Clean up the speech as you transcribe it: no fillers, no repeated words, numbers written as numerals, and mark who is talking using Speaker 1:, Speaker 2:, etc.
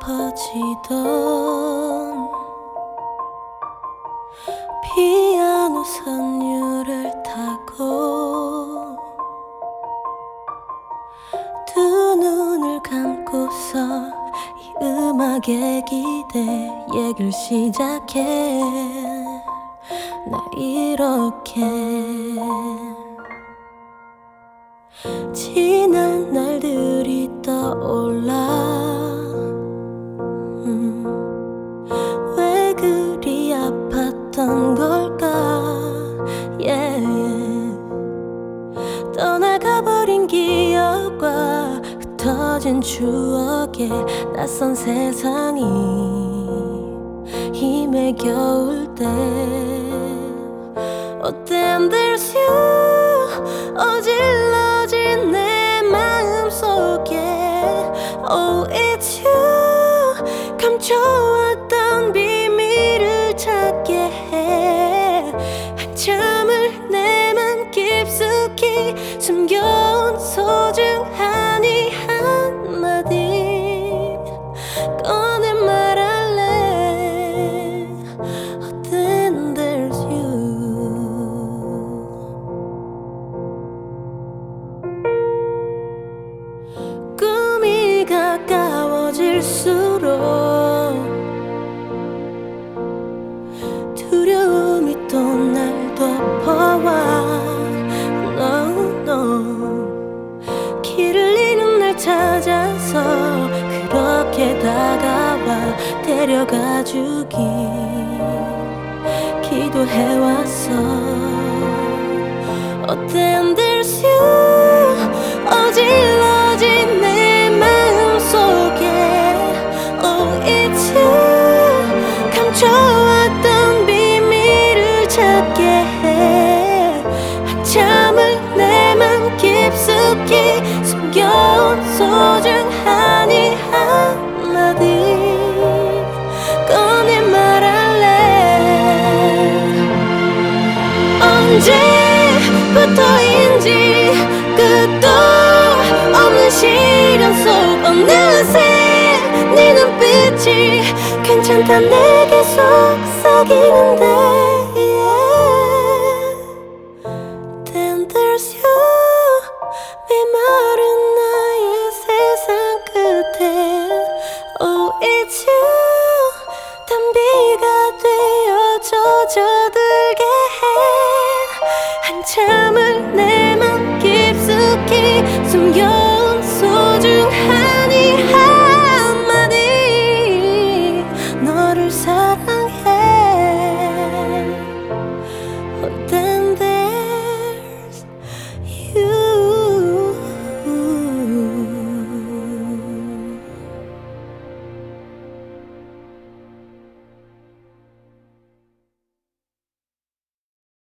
Speaker 1: 깊어지던 피아노 선율을 타고 두 눈을 감고서 이 음악에 기대 얘기를 시작해. 나 이렇게 지난 날들이 떠올라. 왜 그리 아팠던 걸까. 떠나가버린 기억과 흩어진 추억에 낯선 세상이 힘에 겨울 때 Oh damn there's you 어질러진 내 마음속에 Oh it's you 감춰왔던 비밀을 찾게 해. 한참을 내만 깊숙이 숨겨온 소중한 이 한마디 꺼내 말할래. Oh then there's you. 꿈이 가까워질수록 두려움이 또 날 덮어와. 길을 잃은 날 찾아서 그렇게 다가와 데려가 주길 기도해왔어. Oh then there's you 어질러진 내 마음속에 Oh it's you 감춰왔던 비밀을 찾게 해. 한참을 내맘 깊숙이 숨겨온 소중한 이 한마디 꺼내 말할래. 언제부터인지 끝도 없는 시련 속 어느새 네 눈빛이 괜찮다 내게 속삭이는데 Then there's you 메마른 나의 세상 끝에 Oh it's you 단비가 되어 젖어들게 해. 한참을 내 맘 깊숙이 숨겨온 소중한 이 한마디 너를 사랑